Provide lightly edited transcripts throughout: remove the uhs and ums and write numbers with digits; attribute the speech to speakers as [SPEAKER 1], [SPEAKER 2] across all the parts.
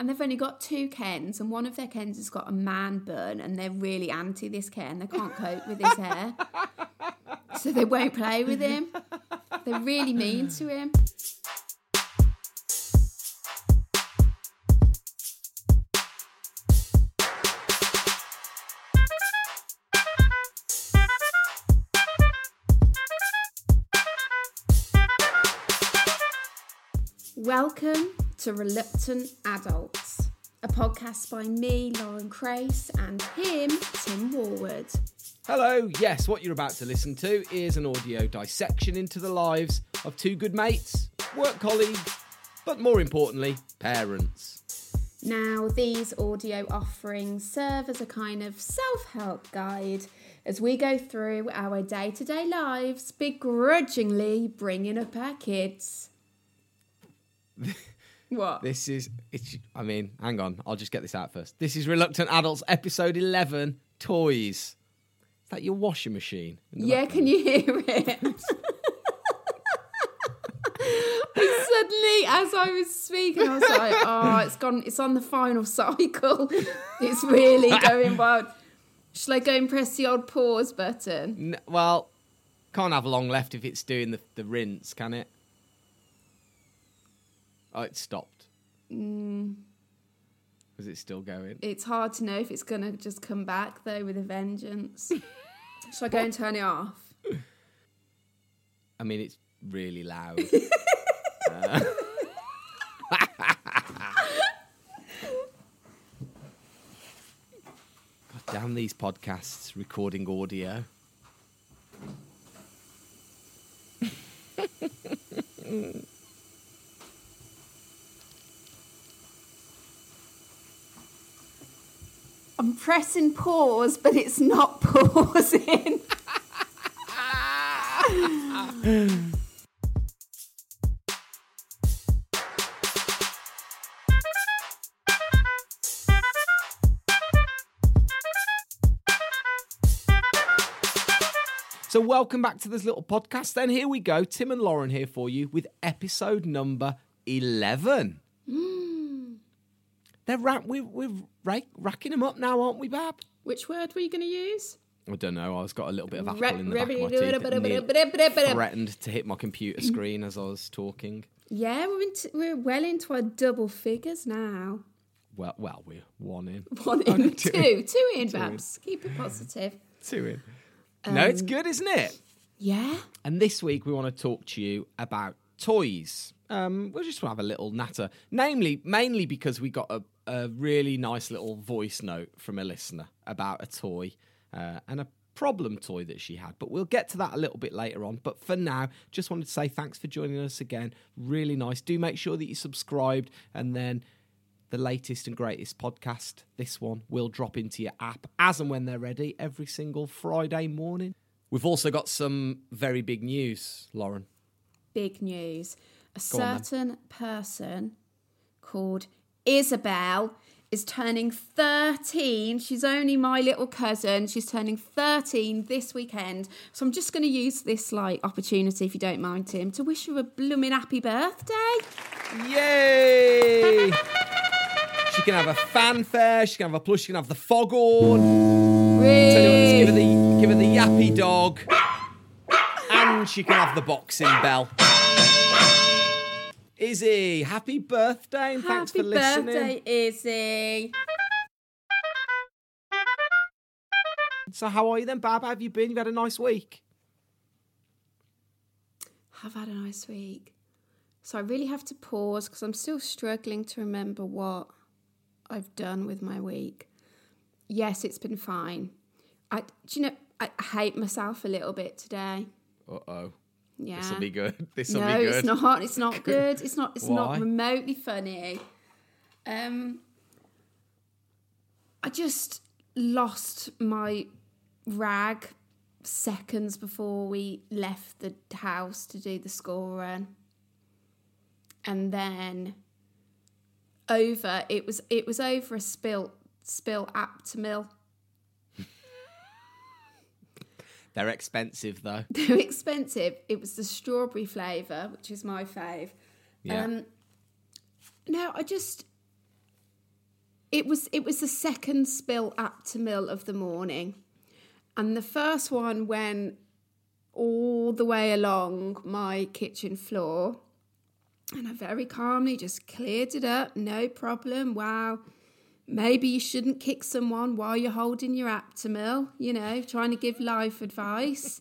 [SPEAKER 1] and they've only got 2 Kens, and one of their Kens has got a man bun, and they're really anti this Ken. They can't cope with his hair, so they won't play with him. They're really mean to him. Welcome to Reluctant Adults, a podcast by me, Lauren Crace, and him, Tim Warwood.
[SPEAKER 2] Hello, yes, what you're about to listen to is an audio dissection into the lives of 2 good mates, work colleagues, but more importantly, parents.
[SPEAKER 1] Now, these audio offerings serve as a kind of self-help guide as we go through our day-to-day lives, begrudgingly bringing up our kids. What?
[SPEAKER 2] Hang on, I'll just get this out first. This is Reluctant Adults, episode 11, Toys. Is that your washing machine?
[SPEAKER 1] Yeah, can you hear it? Suddenly, as I was speaking, I was like, oh, it's on the final cycle. It's really going wild. Shall I go and press the old pause button?
[SPEAKER 2] Well, can't have long left if it's doing the rinse, can it? Oh, it stopped. Was it still going?
[SPEAKER 1] It's hard to know if it's going to just come back, though, with a vengeance. Shall I go and turn it off?
[SPEAKER 2] I mean, it's really loud. God damn these podcasts recording audio.
[SPEAKER 1] I'm pressing pause, but it's not pausing.
[SPEAKER 2] So welcome back to this little podcast. Then here we go. Tim and Lauren here for you with episode number 11. We're racking them up now, aren't we, Bab?
[SPEAKER 1] Which word were you going to use?
[SPEAKER 2] I don't know. I got a little bit of apple in the back of my teeth. It threatened to hit my computer screen as I was talking.
[SPEAKER 1] Yeah, we're well into our double figures now.
[SPEAKER 2] Well, we're one in.
[SPEAKER 1] One in, two in, Babs. Keep it positive.
[SPEAKER 2] 2 in. No, it's good, isn't it?
[SPEAKER 1] Yeah.
[SPEAKER 2] And this week we want to talk to you about toys. We'll just have a little natter. Mainly because we got a really nice little voice note from a listener about a toy and a problem toy that she had. But we'll get to that a little bit later on. But for now, just wanted to say thanks for joining us again. Really nice. Do make sure that you subscribed, and then the latest and greatest podcast, this one, will drop into your app as and when they're ready every single Friday morning. We've also got some very big news, Lauren.
[SPEAKER 1] Big news. A certain person called Isabel is turning 13. She's only my little cousin. She's turning 13 this weekend. So I'm just going to use this opportunity, if you don't mind, Tim, to wish her a blooming happy birthday.
[SPEAKER 2] Yay! She can have a fanfare, she can have a plush, she can have the foghorn.
[SPEAKER 1] Really?
[SPEAKER 2] Tell you what, let's give her the yappy dog. And she can have the boxing bell. Izzy, happy birthday and thanks for listening.
[SPEAKER 1] Happy birthday, Izzy.
[SPEAKER 2] So how are you then, Bab? How have you been? You've had a nice week?
[SPEAKER 1] I've had a nice week. So I really have to pause because I'm still struggling to remember what I've done with my week. Yes, it's been fine. I hate myself a little bit today.
[SPEAKER 2] Uh-oh.
[SPEAKER 1] Yeah.
[SPEAKER 2] This'll be good. This'll be
[SPEAKER 1] No,
[SPEAKER 2] good.
[SPEAKER 1] it's not. It's not good. It's not
[SPEAKER 2] Why?
[SPEAKER 1] remotely funny. I just lost my rag seconds before we left the house to do the school run. And then it was over a spilt Aptamil.
[SPEAKER 2] They're expensive, though.
[SPEAKER 1] They're expensive. It was the strawberry flavour, which is my fave.
[SPEAKER 2] Yeah.
[SPEAKER 1] No, I just it was the second spill Aptamil of the morning. And the first one went all the way along my kitchen floor. And I very calmly just cleared it up. No problem. Wow. Maybe you shouldn't kick someone while you're holding your Aptamil, you know, trying to give life advice.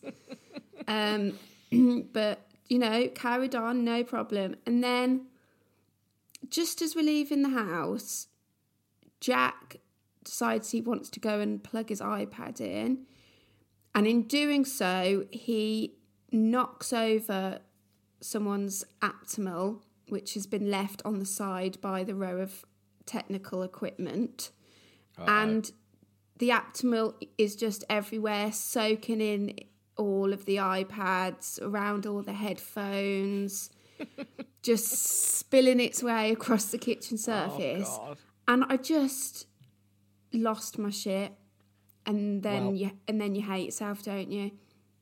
[SPEAKER 1] But, you know, carried on, no problem. And then just as we're leaving the house, Jack decides he wants to go and plug his iPad in. And in doing so, he knocks over someone's Aptamil, which has been left on the side by the row of technical equipment. And the Aptamil is just everywhere, soaking in all of the iPads, around all the headphones, just spilling its way across the kitchen surface.
[SPEAKER 2] Oh, God.
[SPEAKER 1] And I just lost my shit. And then you hate yourself, don't you?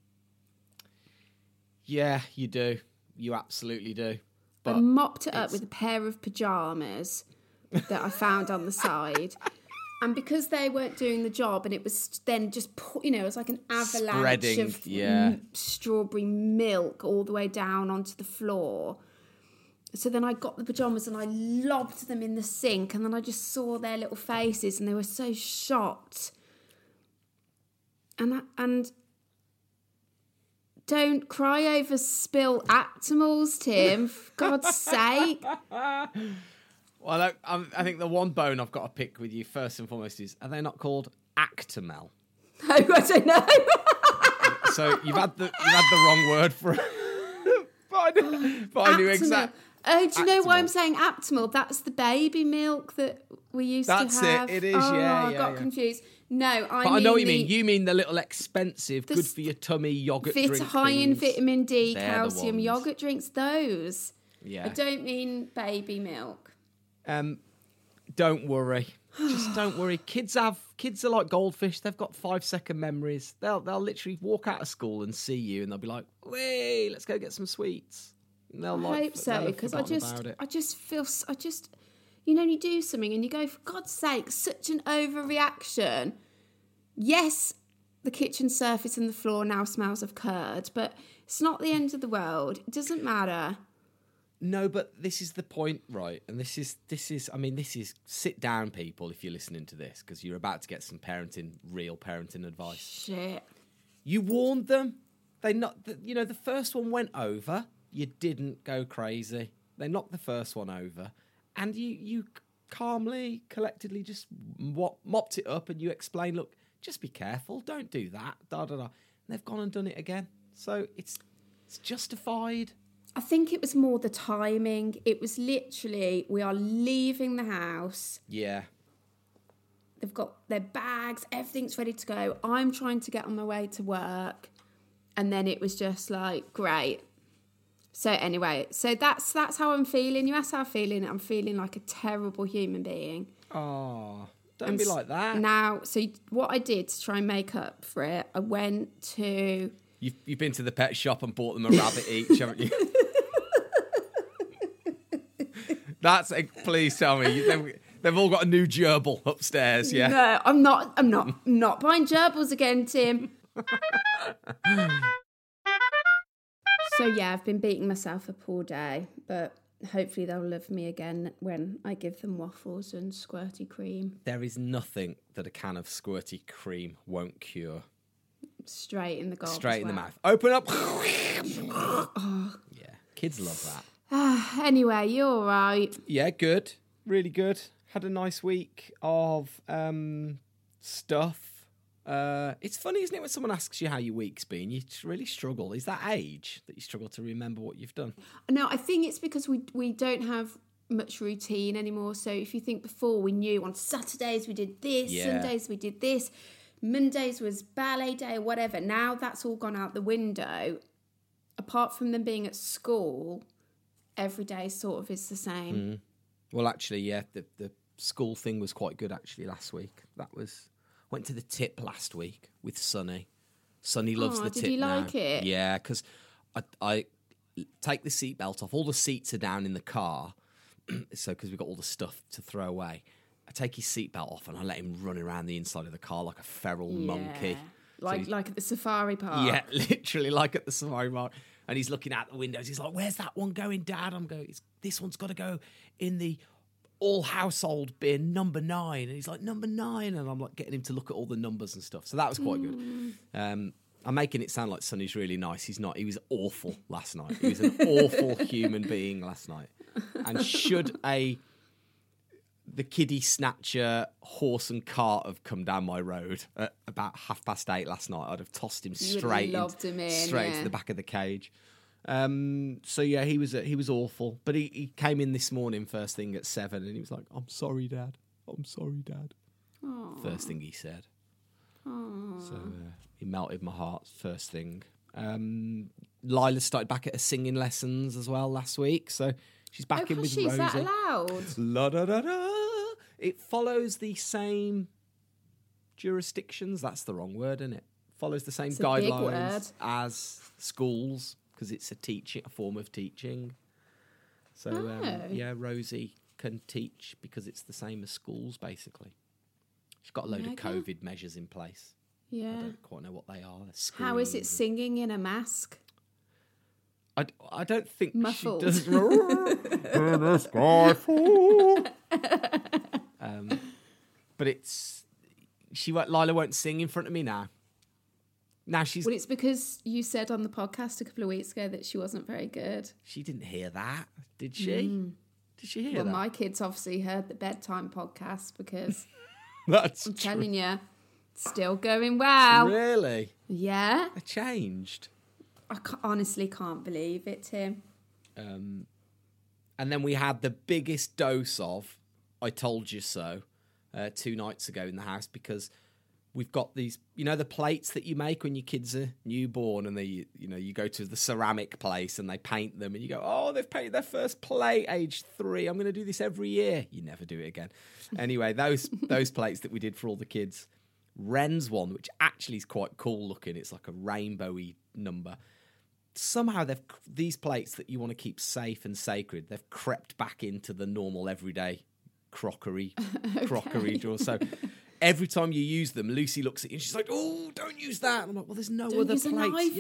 [SPEAKER 2] Yeah, you do. You absolutely do.
[SPEAKER 1] But I mopped it up with a pair of pyjamas that I found on the side. And because they weren't doing the job, and it was then just, you know, it was like an avalanche of strawberry milk all the way down onto the floor. So then I got the pyjamas and I lobbed them in the sink, and then I just saw their little faces and they were so shocked. And don't cry over spilt Aptamils, Tim, for God's sake.
[SPEAKER 2] Well, I think the one bone I've got to pick with you first and foremost is, are they not called Actimel?
[SPEAKER 1] No, I don't know.
[SPEAKER 2] So you've had the wrong word for it. but I knew exactly.
[SPEAKER 1] Oh, do you know why I'm saying Aptamil? That's the baby milk that we used to have.
[SPEAKER 2] That's it. It is,
[SPEAKER 1] I got confused. No,
[SPEAKER 2] I know what you mean. You mean the little expensive, good for your tummy yogurt drinks.
[SPEAKER 1] High in vitamin D,
[SPEAKER 2] They're
[SPEAKER 1] calcium yogurt drinks. Those.
[SPEAKER 2] Yeah.
[SPEAKER 1] I don't mean baby milk.
[SPEAKER 2] Don't worry. Just don't worry. Kids are like goldfish. They've got 5-second memories. They'll literally walk out of school and see you, and they'll be like, "Wait, let's go get some sweets." And I hope so, because I just feel,
[SPEAKER 1] you know, you do something and you go, for God's sake, such an overreaction. Yes, the kitchen surface and the floor now smells of curd, but it's not the end of the world. It doesn't matter.
[SPEAKER 2] No, but this is the point, right? And this is sit down, people, if you're listening to this, because you're about to get some real parenting advice.
[SPEAKER 1] Shit.
[SPEAKER 2] You warned them. The first one went over. You didn't go crazy. They knocked the first one over, and you calmly, collectedly just mopped it up, and you explained, look, just be careful, don't do that, da da da. And they've gone and done it again. So it's justified.
[SPEAKER 1] I think it was more the timing. It was literally, we are leaving the house.
[SPEAKER 2] Yeah.
[SPEAKER 1] They've got their bags, everything's ready to go. I'm trying to get on my way to work. And then it was just like, great. So anyway, that's how I'm feeling. You asked how I'm feeling. I'm feeling like a terrible human being.
[SPEAKER 2] Oh, don't be like that.
[SPEAKER 1] Now, so what I did to try and make up for it, I went to...
[SPEAKER 2] You've been to the pet shop and bought them a rabbit each, haven't you? Please tell me. They've all got a new gerbil upstairs, yeah?
[SPEAKER 1] No, I'm not buying gerbils again, Tim. So yeah, I've been beating myself up all day, but hopefully they'll love me again when I give them waffles and squirty cream.
[SPEAKER 2] There is nothing that a can of squirty cream won't cure.
[SPEAKER 1] Straight in the gob.
[SPEAKER 2] Straight in the mouth. Open up. Yeah, kids love that.
[SPEAKER 1] Anyway, you all right?
[SPEAKER 2] Yeah, good. Really good. Had a nice week of stuff. It's funny, isn't it, when someone asks you how your week's been, you really struggle. Is that age that you struggle to remember what you've done?
[SPEAKER 1] No, I think it's because we don't have much routine anymore. So if you think before, we knew on Saturdays we did this, Sundays we did this, Mondays was ballet day or whatever. Now that's all gone out the window. Apart from them being at school, every day sort of is the same.
[SPEAKER 2] Mm. Well, actually, yeah, the school thing was quite good actually last week. Went to the tip last week with Sonny. Sonny loves the tip now.
[SPEAKER 1] Did you like it?
[SPEAKER 2] Yeah, because I take the seatbelt off. All the seats are down in the car, so because we've got all the stuff to throw away. I take his seatbelt off and I let him run around the inside of the car like a feral monkey.
[SPEAKER 1] Like at the safari park.
[SPEAKER 2] Yeah, literally like at the safari park. And he's looking out the windows. He's like, where's that one going, Dad? I'm going, this one's got to go in the all household bin, number 9. And he's like, number 9. And I'm like getting him to look at all the numbers and stuff. So that was quite good. I'm making it sound like Sonny's really nice. He's not. He was awful last night. He was an awful human being last night. And should the kiddie snatcher horse and cart have come down my road at about 8:30 last night, I'd have tossed him straight into the back of the cage. So yeah, he was awful. But he came in this morning first thing at 7 and he was like, I'm sorry, Dad. I'm sorry, Dad.
[SPEAKER 1] Aww.
[SPEAKER 2] First thing he said.
[SPEAKER 1] Aww.
[SPEAKER 2] So he melted my heart first thing. Lila started back at her singing lessons as well last week. So she's back in with Rosie.
[SPEAKER 1] She's that loud.
[SPEAKER 2] La da da da. It follows the same jurisdictions. That's the wrong word, isn't it? Follows the same guidelines as schools because it's a form of teaching. So yeah, Rosie can teach because it's the same as schools basically. She's got a load of COVID measures in place.
[SPEAKER 1] Yeah,
[SPEAKER 2] I don't quite know what they are.
[SPEAKER 1] How is it singing in a mask?
[SPEAKER 2] I don't think
[SPEAKER 1] Muffled.
[SPEAKER 2] she does. In the sky fall. But Lila won't sing in front of me now. Now she's.
[SPEAKER 1] Well, it's because you said on the podcast a couple of weeks ago that she wasn't very good.
[SPEAKER 2] She didn't hear that, did she? Did she hear that?
[SPEAKER 1] Well, my kids obviously heard the bedtime podcast because
[SPEAKER 2] That's
[SPEAKER 1] I'm telling you, it's still going well.
[SPEAKER 2] Really?
[SPEAKER 1] Yeah.
[SPEAKER 2] I changed.
[SPEAKER 1] I honestly can't believe it, Tim.
[SPEAKER 2] And then we had the biggest dose of I told you so 2 nights ago in the house because we've got these, the plates that you make when your kids are newborn and you go to the ceramic place and they paint them and you go, oh, they've painted their first plate age 3. I'm going to do this every year. You never do it again. Anyway, those plates that we did for all the kids, Wren's one, which actually is quite cool looking. It's like a rainbowy number. Somehow these plates that you want to keep safe and sacred, they've crept back into the normal everyday crockery drawer. So every time you use them, Lucy looks at you and she's like, oh, don't use that. And I'm like, well, there's no other plates.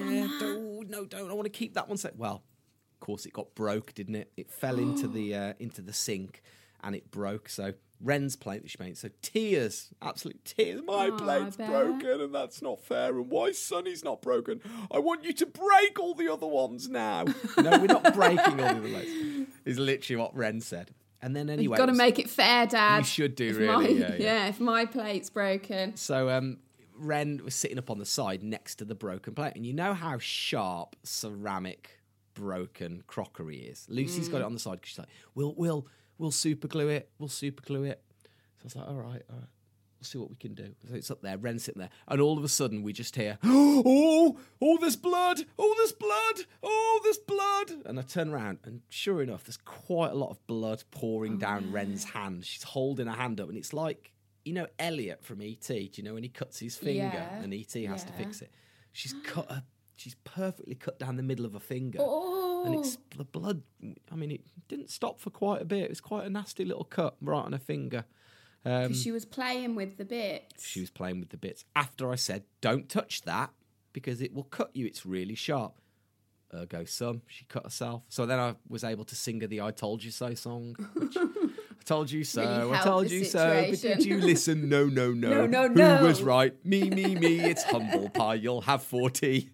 [SPEAKER 2] Don't. I want to keep that one safe. Well, of course it got broke, didn't it? It fell into the sink and it broke. So Wren's plate that she made. So tears, absolute tears. My plate's broken and that's not fair. And why Sonny's not broken? I want you to break all the other ones now. No, we're not breaking all the other plates. Is literally what Wren said. And then anyway,
[SPEAKER 1] you've got to make it fair, Dad.
[SPEAKER 2] You should do, really.
[SPEAKER 1] Yeah, if my plate's broken.
[SPEAKER 2] So Wren was sitting up on the side next to the broken plate. And you know how sharp ceramic broken crockery is. Lucy's got it on the side because she's like, We'll super glue it. So I was like, all right. We'll see what we can do. So it's up there, Wren's sitting there. And all of a sudden we just hear, oh, there's blood. Oh, there's blood. Oh, there's blood. And I turn around and sure enough, there's quite a lot of blood pouring down Wren's hand. She's holding her hand up and it's like, Elliot from E.T., do you know when he cuts his finger and E.T. has to fix it? She's perfectly cut down the middle of her finger.
[SPEAKER 1] Oh.
[SPEAKER 2] And it's the blood. I mean, it didn't stop for quite a bit. It was quite a nasty little cut right on her finger.
[SPEAKER 1] Because she was playing with the bits.
[SPEAKER 2] She was playing with the bits. After I said, don't touch that because it will cut you. It's really sharp. Ergo sum, she cut herself. So then I was able to sing her the I Told You So song. Which, I told you so, really I told you so, but did you listen? No. Who was right? Me, it's humble pie. You'll have 40.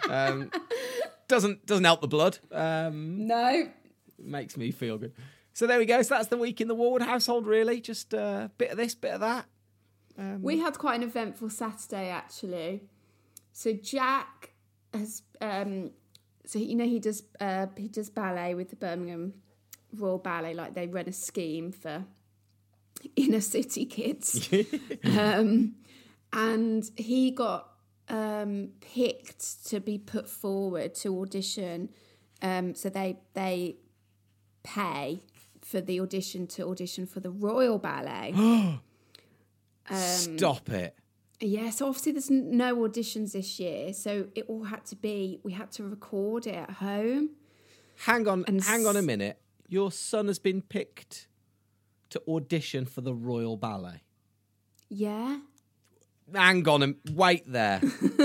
[SPEAKER 2] Doesn't help the blood.
[SPEAKER 1] No.
[SPEAKER 2] Makes me feel good. So there we go. So that's the week in the Warwood household, really. Just a bit of this, bit of that.
[SPEAKER 1] We had quite an eventful Saturday, actually. So Jack has... he does ballet with the Birmingham Royal Ballet. Like, they run a scheme for inner city kids. And he got picked to be put forward to audition. So they pay for the audition for the Royal Ballet.
[SPEAKER 2] Stop it.
[SPEAKER 1] Yeah, so obviously there's no auditions this year, so it all we had to record it at home.
[SPEAKER 2] Hang on a minute. Your son has been picked to audition for the Royal Ballet?
[SPEAKER 1] Yeah.
[SPEAKER 2] Hang on and wait there.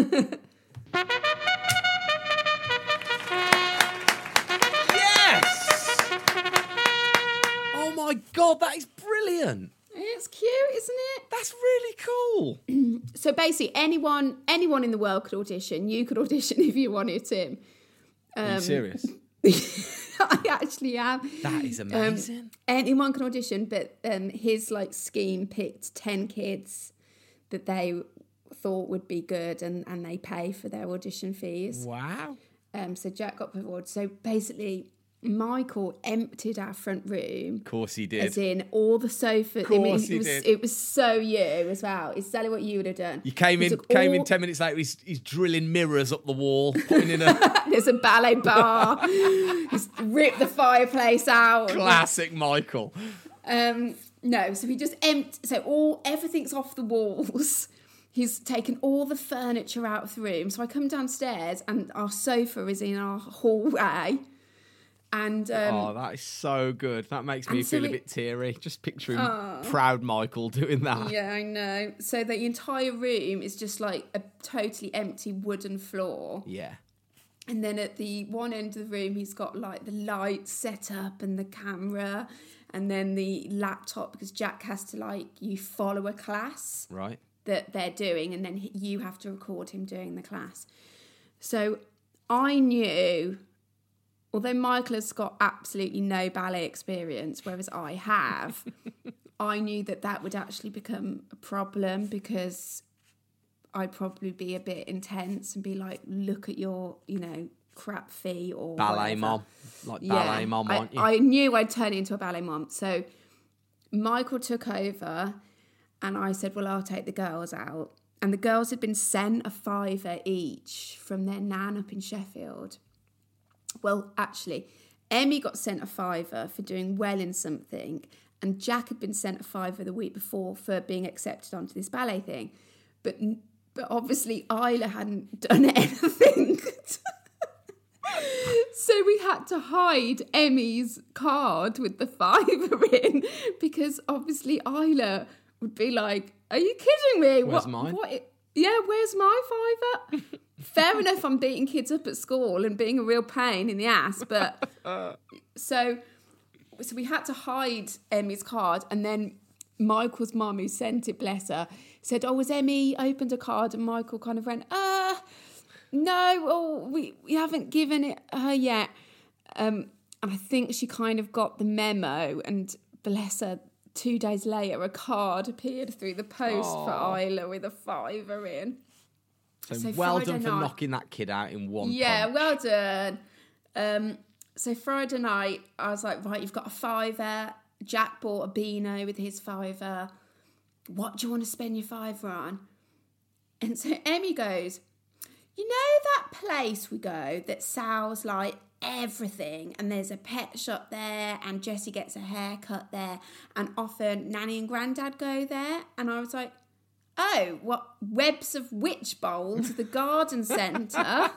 [SPEAKER 2] Yes! Oh my God, that is brilliant.
[SPEAKER 1] It's cute, isn't it?
[SPEAKER 2] That's really cool.
[SPEAKER 1] So basically, anyone in the world could audition. You could audition if you wanted to.
[SPEAKER 2] Are you serious?
[SPEAKER 1] I actually am.
[SPEAKER 2] That is amazing.
[SPEAKER 1] Anyone can audition, but his scheme picked 10 kids that they thought would be good, and they pay for their audition fees.
[SPEAKER 2] Wow.
[SPEAKER 1] So Jack got put forward. So basically, Michael emptied our front room.
[SPEAKER 2] Of course he did.
[SPEAKER 1] As in all the sofas.
[SPEAKER 2] Of course he did.
[SPEAKER 1] It was so you as well. It's exactly what you would have done.
[SPEAKER 2] You came in 10 minutes later, he's drilling mirrors up the wall, putting in a...
[SPEAKER 1] There's a ballet bar. He's ripped the fireplace out.
[SPEAKER 2] Classic Michael.
[SPEAKER 1] No, so he just everything's off the walls. He's taken all the furniture out of the room. So I come downstairs and our sofa is in our hallway. And
[SPEAKER 2] that is so good. That makes me feel a bit teary. Just picturing proud Michael doing that.
[SPEAKER 1] Yeah, I know. So the entire room is just like a totally empty wooden floor.
[SPEAKER 2] Yeah.
[SPEAKER 1] And then at the one end of the room, he's got the lights set up and the camera and then the laptop, because Jack has to you follow a class.
[SPEAKER 2] Right.
[SPEAKER 1] That they're doing, and then you have to record him doing the class. So I knew... Although Michael has got absolutely no ballet experience, whereas I have, I knew that would actually become a problem, because I'd probably be a bit intense and be like, look at your, crap fee or
[SPEAKER 2] ballet
[SPEAKER 1] whatever.
[SPEAKER 2] mom. Ballet mom, aren't you?
[SPEAKER 1] I knew I'd turn into a ballet mom. So Michael took over and I said, well, I'll take the girls out. And the girls had been sent a £5 each from their nan up in Sheffield. Well, actually, Emmy got sent a £5 for doing well in something, and Jack had been sent a £5 the week before for being accepted onto this ballet thing. But obviously Isla hadn't done anything. So we had to hide Emmy's card with the £5 in, because obviously Isla would be like, are you kidding me?
[SPEAKER 2] Where's mine?
[SPEAKER 1] Where's my £5? Fair enough, I'm beating kids up at school and being a real pain in the ass, but so we had to hide Emmy's card, and then Michael's mum, who sent it, bless her, said, oh, has Emmy opened a card? And Michael kind of went, no, we haven't given it her yet. And I think she kind of got the memo, and bless her, 2 days later, a card appeared through the post for Isla with a £5 in.
[SPEAKER 2] So well Friday done for knocking that kid out in one punch.
[SPEAKER 1] Yeah, well done. So Friday night, I was like, right, you've got a £5. Jack bought a Beano with his £5. What do you want to spend your £5 on? And so Emmy goes, you know that place we go that sells everything, and there's a pet shop there, and Jessie gets a haircut there, and often Nanny and Grandad go there? And I was like, oh, what, Webs of Witchbold, the garden centre?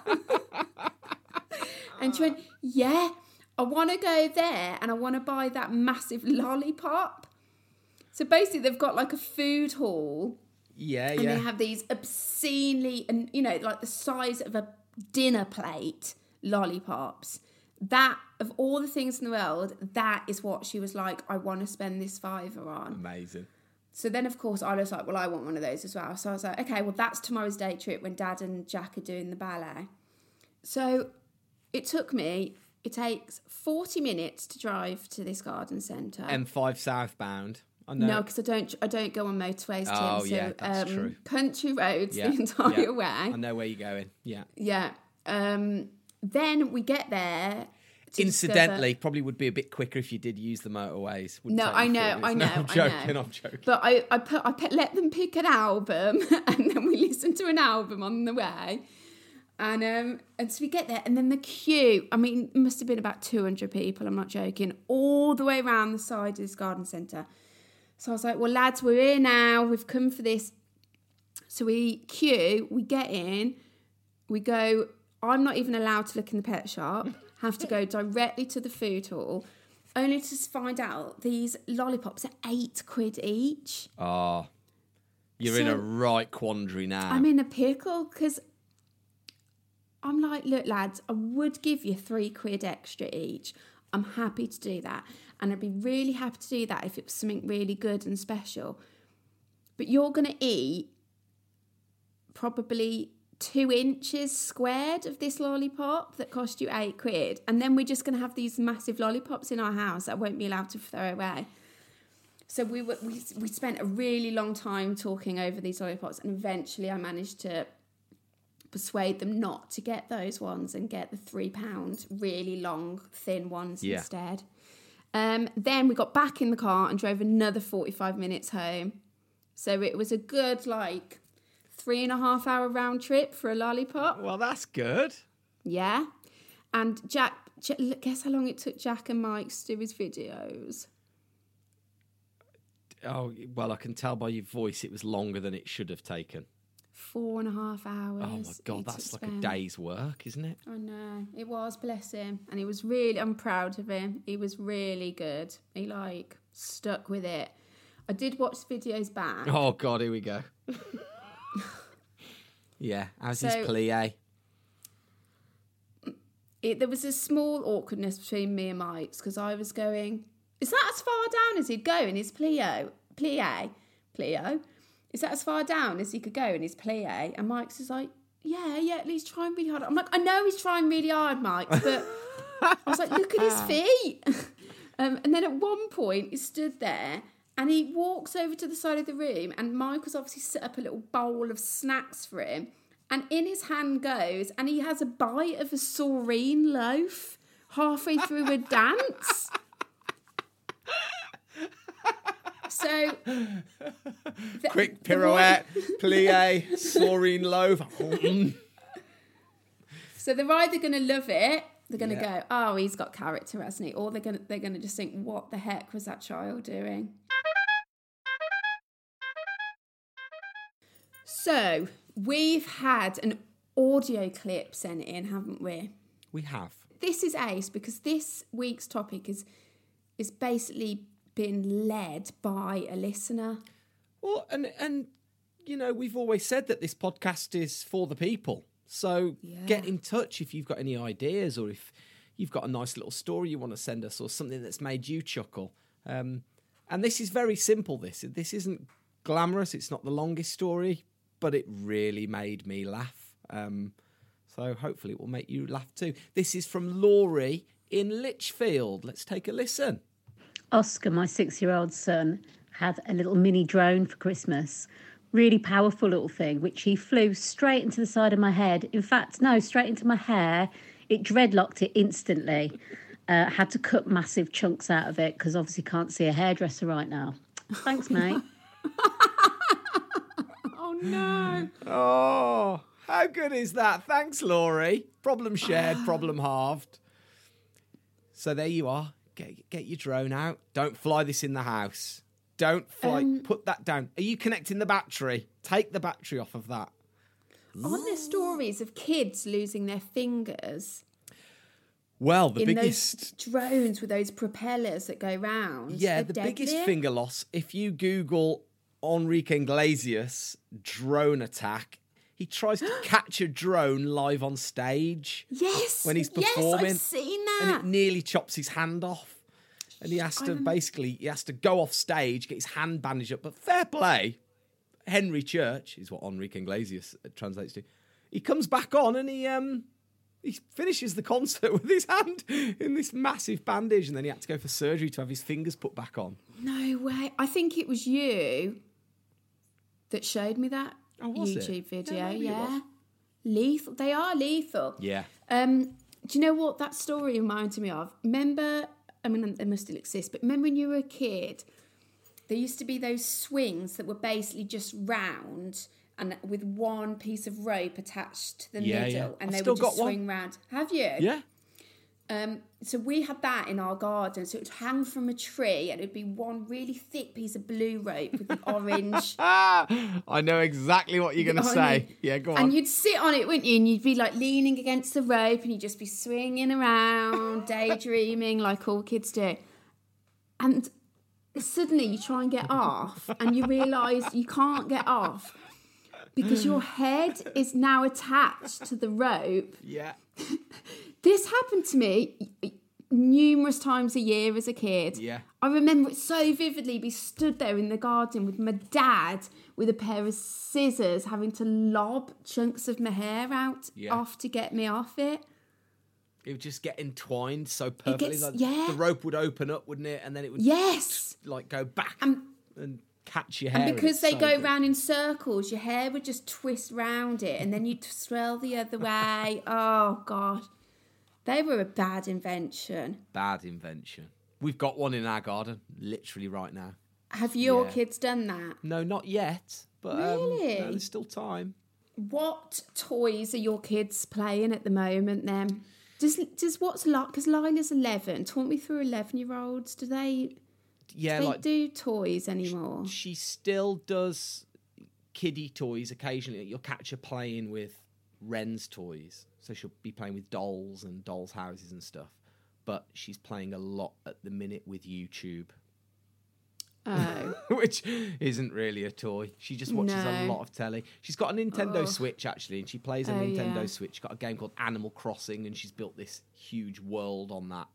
[SPEAKER 1] And she went, yeah, I want to go there and I want to buy that massive lollipop. So basically they've got a food hall.
[SPEAKER 2] Yeah,
[SPEAKER 1] and they have these obscenely, and the size of a dinner plate lollipops. That, of all the things in the world, that is what she was like, I want to spend this £5 on.
[SPEAKER 2] Amazing.
[SPEAKER 1] So then, of course, I was like, well, I want one of those as well. So I was like, okay, well, that's tomorrow's day trip when Dad and Jack are doing the ballet. So it takes 40 minutes to drive to this garden centre.
[SPEAKER 2] M5 southbound. I know.
[SPEAKER 1] No, because I don't go on motorways, Tim.
[SPEAKER 2] Oh,
[SPEAKER 1] so,
[SPEAKER 2] yeah, that's true.
[SPEAKER 1] Country roads the entire way.
[SPEAKER 2] I know where you're going. Yeah.
[SPEAKER 1] Yeah. Then we get there.
[SPEAKER 2] Incidentally, probably would be a bit quicker if you did use the motorways.
[SPEAKER 1] No, I know.
[SPEAKER 2] I'm joking.
[SPEAKER 1] But I let them pick an album, and then we listened to an album on the way. And so we get there, and then the queue, I mean, it must have been about 200 people, I'm not joking, all the way around the side of this garden centre. So I was like, well, lads, we're here now. We've come for this. So we queue, we get in, we go, I'm not even allowed to look in the pet shop, have to go directly to the food hall. only to find out these lollipops are £8 each.
[SPEAKER 2] Oh, you're in a right quandary now.
[SPEAKER 1] I'm in a pickle because I'm like, look, lads, I would give you £3 extra each. I'm happy to do that. And I'd be really happy to do that if it was something really good and special. But you're going to eat probably 2 inches squared of this lollipop that cost you £8. And then we're just going to have these massive lollipops in our house that I won't be allowed to throw away. So we spent a really long time talking over these lollipops, and eventually I managed to persuade them not to get those ones and get the £3 really long, thin ones instead. Then we got back in the car and drove another 45 minutes home. So it was a good, 3.5 hour round trip for a lollipop.
[SPEAKER 2] Well, that's good.
[SPEAKER 1] Yeah. And Jack, guess how long it took Jack and Mike to do his videos?
[SPEAKER 2] Oh, well, I can tell by your voice it was longer than it should have taken.
[SPEAKER 1] 4.5 hours.
[SPEAKER 2] Oh, my God, that's like a day's work, isn't it?
[SPEAKER 1] I know. It was, bless him. And he was really, I'm proud of him. He was really good. He, stuck with it. I did watch videos back.
[SPEAKER 2] Oh, God, here we go. Yeah, how's his plie?
[SPEAKER 1] There was a small awkwardness between me and Mike's because I was going, is that as far down as he'd go in his Plio? Is that as far down as he could go in his plie? And Mike's is like, yeah, he's trying really hard. I'm like, I know he's trying really hard, Mike, but I was like, look at his feet. And then at one point, he stood there and he walks over to the side of the room, and Mike has obviously set up a little bowl of snacks for him. And in his hand goes, and he has a bite of a saurine loaf halfway through a dance. So,
[SPEAKER 2] quick pirouette, plie, saurine loaf.
[SPEAKER 1] So they're either going to love it, they're going to go, oh, he's got character, hasn't he? Or they're going to just think, what the heck was that child doing? So we've had an audio clip sent in, haven't we?
[SPEAKER 2] We have.
[SPEAKER 1] This is ace because this week's topic is basically been led by a listener.
[SPEAKER 2] Well, and we've always said that this podcast is for the people. So get in touch if you've got any ideas, or if you've got a nice little story you want to send us, or something that's made you chuckle. And this is very simple. This isn't glamorous. It's not the longest story, but it really made me laugh. So hopefully it will make you laugh too. This is from Laurie in Lichfield. Let's take a listen.
[SPEAKER 3] Oscar, my 6-year-old son, had a little mini drone for Christmas. Really powerful little thing, which he flew straight into the side of my head. In fact, no, straight into my hair. It dreadlocked it instantly. Had to cut massive chunks out of it because obviously can't see a hairdresser right now. Thanks, mate.
[SPEAKER 1] Oh, no.
[SPEAKER 2] Oh, how good is that? Thanks, Laurie. Problem shared, problem halved. So there you are. Get your drone out. Don't fly this in the house. Don't fly. Put that down. Are you connecting the battery? Take the battery off of that.
[SPEAKER 1] Aren't there stories of kids losing their fingers?
[SPEAKER 2] Well, the
[SPEAKER 1] in
[SPEAKER 2] biggest
[SPEAKER 1] those drones with those propellers that go round.
[SPEAKER 2] Yeah, the biggest finger loss. If you Google Enrique Iglesias drone attack, he tries to catch a drone live on stage.
[SPEAKER 1] Yes,
[SPEAKER 2] when he's performing.
[SPEAKER 1] Yes, I've seen that.
[SPEAKER 2] And it nearly chops his hand off. And he has to go off stage, get his hand bandaged up. But fair play, Henry Church is what Enrique Iglesias translates to. He comes back on and he finishes the concert with his hand in this massive bandage, and then he had to go for surgery to have his fingers put back on.
[SPEAKER 1] No way. I think it was you that showed me that YouTube video. Yeah. Lethal. They are lethal.
[SPEAKER 2] Yeah.
[SPEAKER 1] Do you know what that story reminded me of? Remember, I mean, they must still exist, but remember when you were a kid, there used to be those swings that were basically just round and with one piece of rope attached to the middle, and they would just swing round. Have you?
[SPEAKER 2] Yeah.
[SPEAKER 1] So we had that in our garden. So it would hang from a tree, and it would be one really thick piece of blue rope with an orange.
[SPEAKER 2] I know exactly what you're going to say. Yeah, go on.
[SPEAKER 1] And you'd sit on it, wouldn't you? And you'd be like leaning against the rope, and you'd just be swinging around, daydreaming like all kids do. And suddenly you try and get off and you realise you can't get off because your head is now attached to the rope.
[SPEAKER 2] Yeah.
[SPEAKER 1] This happened to me numerous times a year as a kid.
[SPEAKER 2] Yeah.
[SPEAKER 1] I remember it so vividly. We stood there in the garden with my dad with a pair of scissors having to lob chunks of my hair out off to get me off it.
[SPEAKER 2] It would just get entwined so perfectly.
[SPEAKER 1] The
[SPEAKER 2] rope would open up, wouldn't it? And then it would like go back and catch your hair.
[SPEAKER 1] And because they go round in circles, your hair would just twist round it and then you'd swirl the other way. Oh, God. They were a bad invention.
[SPEAKER 2] Bad invention. We've got one in our garden, literally right now.
[SPEAKER 1] Have your kids done that?
[SPEAKER 2] No, not yet. But
[SPEAKER 1] really?
[SPEAKER 2] No, there's still time.
[SPEAKER 1] What toys are your kids playing at the moment then? Because Lila's 11. Talk me through 11-year-olds. Do they do toys anymore?
[SPEAKER 2] She still does kiddie toys occasionally. You'll catch her playing with Ren's toys. So she'll be playing with dolls and dolls' houses and stuff. But she's playing a lot at the minute with YouTube.
[SPEAKER 1] Oh.
[SPEAKER 2] Which isn't really a toy. She just watches a lot of telly. She's got a Nintendo Switch, actually, and she plays a Nintendo Switch. She's got a game called Animal Crossing, and she's built this huge world on that.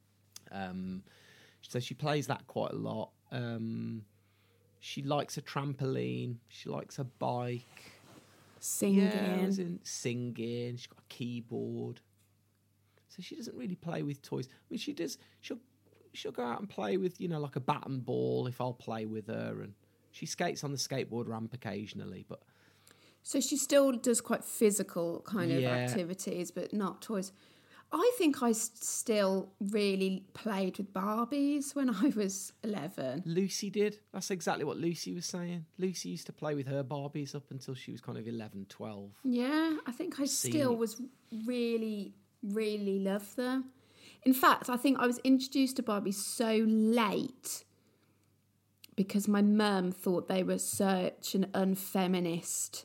[SPEAKER 2] So she plays that quite a lot. She likes a trampoline. She likes a bike.
[SPEAKER 1] Singing.
[SPEAKER 2] Singing. She's got a keyboard. So she doesn't really play with toys. I mean, she does. She'll go out and play with, like a bat and ball if I'll play with her. And she skates on the skateboard ramp occasionally. But
[SPEAKER 1] so she still does quite physical kind of activities, but not toys. I think I still really played with Barbies when I was 11.
[SPEAKER 2] Lucy did. That's exactly what Lucy was saying. Lucy used to play with her Barbies up until she was kind of 11, 12.
[SPEAKER 1] Yeah, I think I still was really, really loved them. In fact, I think I was introduced to Barbie so late because my mum thought they were such an unfeminist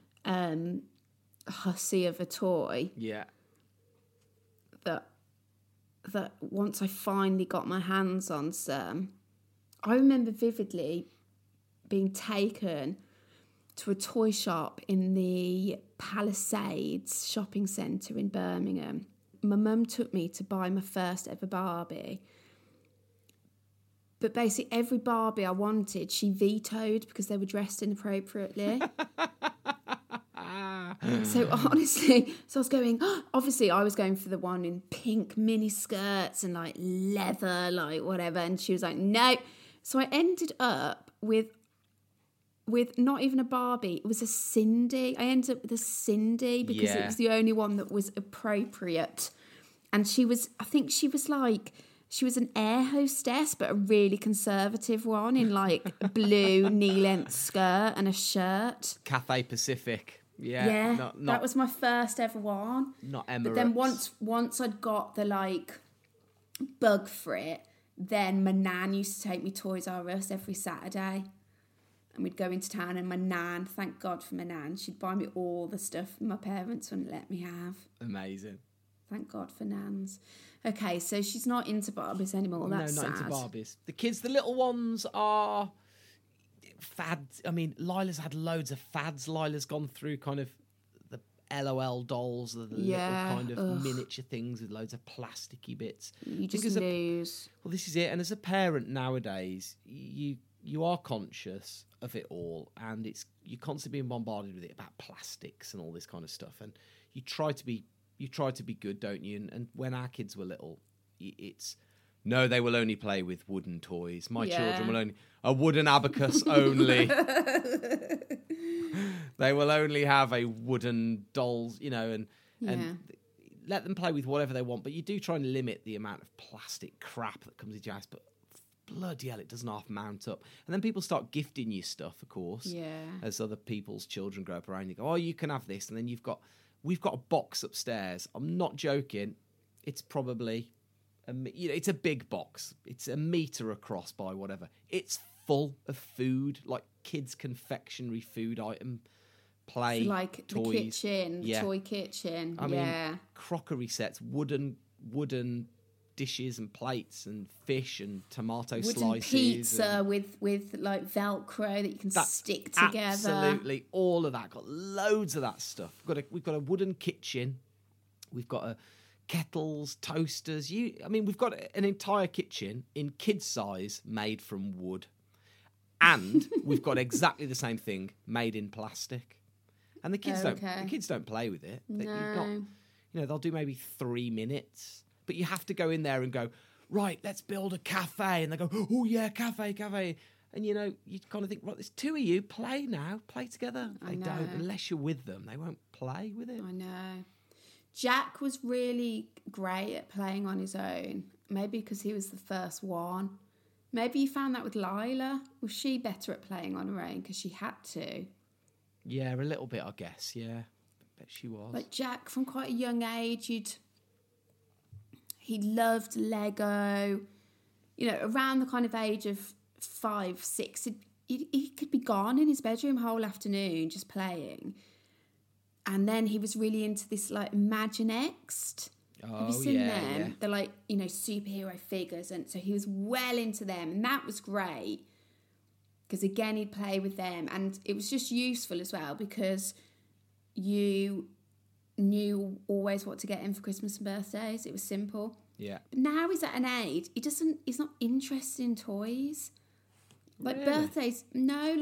[SPEAKER 1] hussy of a toy.
[SPEAKER 2] Yeah.
[SPEAKER 1] That once I finally got my hands on some, I remember vividly being taken to a toy shop in the Palisades shopping centre in Birmingham. My mum took me to buy my first ever Barbie. But basically every Barbie I wanted, she vetoed because they were dressed inappropriately. So honestly, I was going, obviously I was going for the one in pink mini skirts and like leather, like whatever. And she was like, no. So I ended up with not even a Barbie, it was a Cindy. I ended up with a Cindy because it was the only one that was appropriate. And I think she was an air hostess, but a really conservative one in like a blue knee-length skirt and a shirt.
[SPEAKER 2] Cathay Pacific.
[SPEAKER 1] Yeah.
[SPEAKER 2] Not,
[SPEAKER 1] that was my first ever one.
[SPEAKER 2] Not Emirates.
[SPEAKER 1] But then once I'd got the like bug for it, then my nan used to take me Toys R Us every Saturday. And we'd go into town and my nan, thank God for my nan, she'd buy me all the stuff my parents wouldn't let me have.
[SPEAKER 2] Amazing.
[SPEAKER 1] Thank God for nans. Okay, so she's not into Barbies anymore. That's
[SPEAKER 2] not
[SPEAKER 1] sad.
[SPEAKER 2] into Barbies. The kids, the little ones are fads. I mean, Lila's had loads of fads. Lila's gone through kind of the LOL dolls, the little kind of miniature things with loads of plasticky bits.
[SPEAKER 1] You just lose.
[SPEAKER 2] Well, this is it. And as a parent nowadays, you are conscious of it all, and you're constantly being bombarded with it about plastics and all this kind of stuff. And you try to be good, don't you? And when our kids were little, it's no, they will only play with wooden toys. My children will only a wooden abacus only. They will only have a wooden dolls, and let them play with whatever they want. But you do try and limit the amount of plastic crap that comes into your house. But bloody hell, it doesn't half mount up. And then people start gifting you stuff, of course.
[SPEAKER 1] Yeah.
[SPEAKER 2] As other people's children grow up around, you go, oh, you can have this, and then we've got a box upstairs. I'm not joking. It's probably it's a big box. It's a meter across by whatever. It's full of food, like kids' confectionery food item, play,
[SPEAKER 1] like
[SPEAKER 2] toys.
[SPEAKER 1] The kitchen, the toy kitchen.
[SPEAKER 2] I mean, crockery sets, wooden dishes and plates and fish and tomato
[SPEAKER 1] Wooden
[SPEAKER 2] slices.
[SPEAKER 1] pizza with like Velcro that you can stick together.
[SPEAKER 2] Absolutely, all of that. Got loads of that stuff. We've got a wooden kitchen. We've got kettles, toasters. We've got an entire kitchen in kids' size made from wood, and we've got exactly the same thing made in plastic. And the kids don't play with it.
[SPEAKER 1] No.
[SPEAKER 2] They'll do maybe 3 minutes, but you have to go in there and go, right, let's build a cafe. And they go, oh yeah, cafe. And you kind of think, right, there's 2 of you, play together. They don't, unless you're with them, they won't play with it.
[SPEAKER 1] I know. Jack was really great at playing on his own, maybe because he was the first one. Maybe you found that with Lila. Was she better at playing on her own because she had to?
[SPEAKER 2] Yeah, a little bit, I guess. Yeah, I bet she was.
[SPEAKER 1] Like Jack, from quite a young age, he loved Lego. Around the kind of age of 5, 6, he could be gone in his bedroom whole afternoon just playing. And then he was really into this like Imaginext. Have you seen them? Yeah. They're like, superhero figures. And so he was well into them. And that was great. Because again, he'd play with them. And it was just useful as well because you knew always what to get him for Christmas and birthdays. It was simple.
[SPEAKER 2] Yeah.
[SPEAKER 1] But now he's at an age, he's not interested in toys. Like
[SPEAKER 2] really?
[SPEAKER 1] Birthdays, no,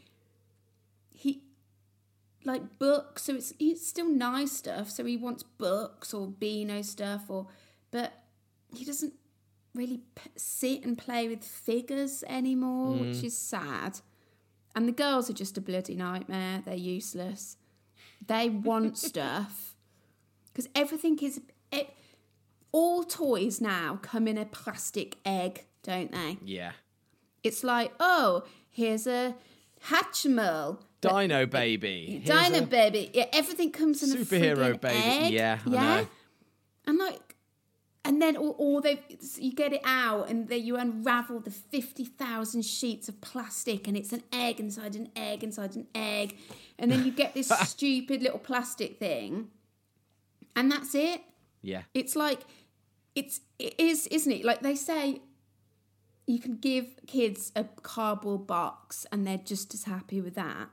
[SPEAKER 1] like books. So it's still nice stuff. So he wants books or Beano stuff, but he doesn't really sit and play with figures anymore, which is sad. And the girls are just a bloody nightmare. They're useless. They want stuff because everything is. All toys now come in a plastic egg, don't they?
[SPEAKER 2] Yeah.
[SPEAKER 1] It's like, oh, here's a Hatchimal.
[SPEAKER 2] Dino baby.
[SPEAKER 1] Dino baby. Yeah, everything comes in a
[SPEAKER 2] superhero baby.
[SPEAKER 1] Egg.
[SPEAKER 2] Yeah, I know.
[SPEAKER 1] And then you get it out and then you unravel the 50,000 sheets of plastic and it's an egg inside an egg inside an egg. And then you get this stupid little plastic thing. And that's it.
[SPEAKER 2] Yeah.
[SPEAKER 1] It's like, it is, isn't it? Like they say, you can give kids a cardboard box and they're just as happy with that.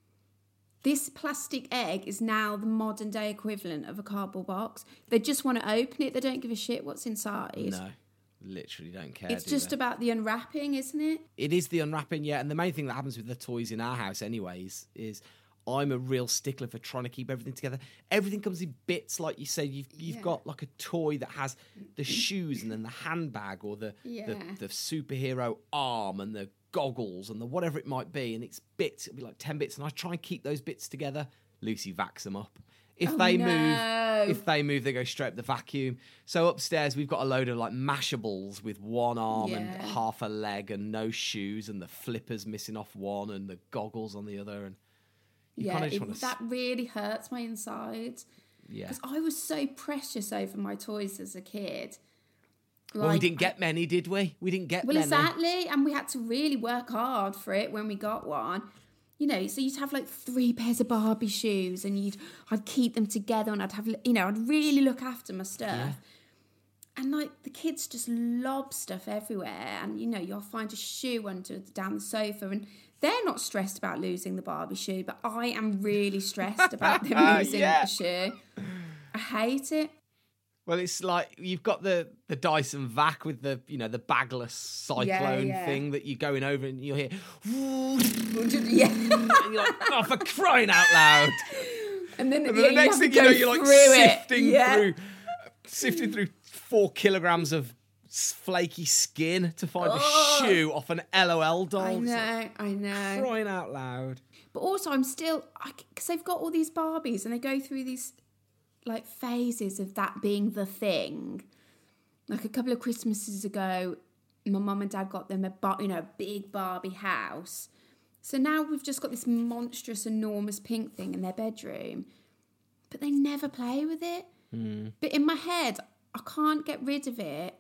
[SPEAKER 1] This plastic egg is now the modern day equivalent of a cardboard box. They just want to open it. They don't give a shit what's inside.
[SPEAKER 2] No, literally don't care.
[SPEAKER 1] It's just about the unwrapping, isn't it?
[SPEAKER 2] It is the unwrapping, yeah. And the main thing that happens with the toys in our house anyways is I'm a real stickler for trying to keep everything together. Everything comes in bits, like you said. You've got like a toy that has the shoes and then the handbag or the superhero arm and the goggles and the whatever it might be, and it's bits. It'll be like 10 bits, and I try and keep those bits together. Lucy vacs them up. If they move, they go straight up the vacuum. So upstairs we've got a load of like mashables with one arm and half a leg and no shoes, and the flippers missing off one and the goggles on the other, and
[SPEAKER 1] that really hurts my insides.
[SPEAKER 2] Yeah,
[SPEAKER 1] because I was so precious over my toys as a kid.
[SPEAKER 2] Well, we didn't get many, did we? We didn't get many.
[SPEAKER 1] Well, exactly. And we had to really work hard for it when we got one. So you'd have like 3 pairs of Barbie shoes and I'd keep them together and I'd have, I'd really look after my stuff. Yeah. And like the kids just lob stuff everywhere. And, you'll find a shoe down the sofa and they're not stressed about losing the Barbie shoe, but I am really stressed about them losing the shoe. I hate it.
[SPEAKER 2] Well, it's like you've got the Dyson vac with the the bagless cyclone thing that you're going over and you'll hear, and you're like, oh, for crying out loud! And then the next thing you know, you're like sifting through 4 kilograms of flaky skin to find a shoe off an LOL doll.
[SPEAKER 1] I know.
[SPEAKER 2] Crying out loud.
[SPEAKER 1] But also, I'm still because they've got all these Barbies and they go through these like phases of that being the thing. Like a couple of Christmases ago, my mum and dad got them a big Barbie house. So now we've just got this monstrous, enormous pink thing in their bedroom, but they never play with it. But in my head, I can't get rid of it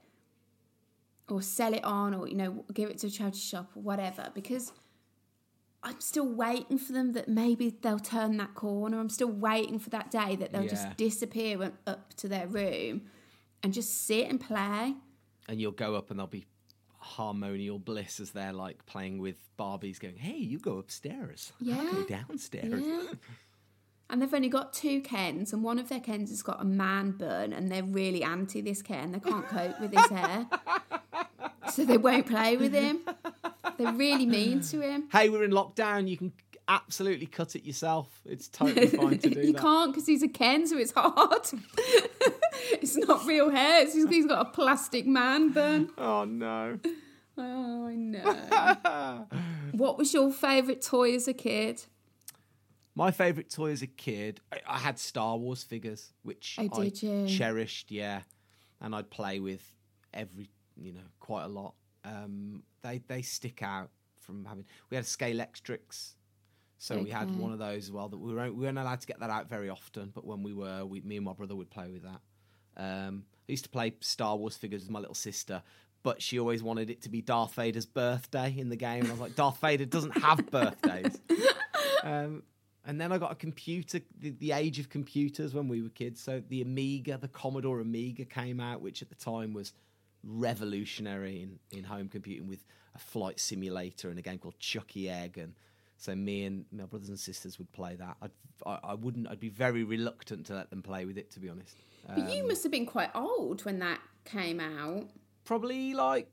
[SPEAKER 1] or sell it on or give it to a charity shop or whatever, because I'm still waiting for them that maybe they'll turn that corner. I'm still waiting for that day that they'll just disappear up to their room and just sit and play.
[SPEAKER 2] and you'll go up and there'll be harmonial bliss as they're like playing with Barbies going, hey, you go upstairs.
[SPEAKER 1] Yeah.
[SPEAKER 2] I'll go downstairs.
[SPEAKER 1] Yeah. And they've only got 2 Kens, and one of their Kens has got a man bun, and they're really anti this Ken. They can't cope with his hair. So they won't play with him. They're really mean to him.
[SPEAKER 2] Hey, we're in lockdown. You can absolutely cut it yourself. It's totally fine to do
[SPEAKER 1] You
[SPEAKER 2] that.
[SPEAKER 1] can't because he's a Ken, so it's hard. It's not real hair. He's got a plastic man bun.
[SPEAKER 2] Oh, no.
[SPEAKER 1] Oh, I know. What was your favourite toy as a kid?
[SPEAKER 2] My favourite toy as a kid, I had Star Wars figures, which
[SPEAKER 1] Oh, did you?
[SPEAKER 2] cherished, yeah. And I'd play with quite a lot. They stick out from having... We had Scalextrics, so we had one of those as well. That we weren't allowed to get that out very often, but when we were, me and my brother would play with that. I used to play Star Wars figures with my little sister, but she always wanted it to be Darth Vader's birthday in the game. And I was like, Darth Vader doesn't have birthdays. And then I got a computer, the age of computers when we were kids. So the Amiga, the Commodore Amiga came out, which at the time was revolutionary in home computing, with a flight simulator and a game called Chucky Egg. And so me and my brothers and sisters would play that. I'd be very reluctant to let them play with it, to be honest.
[SPEAKER 1] But you must have been quite old when that came out.
[SPEAKER 2] Probably like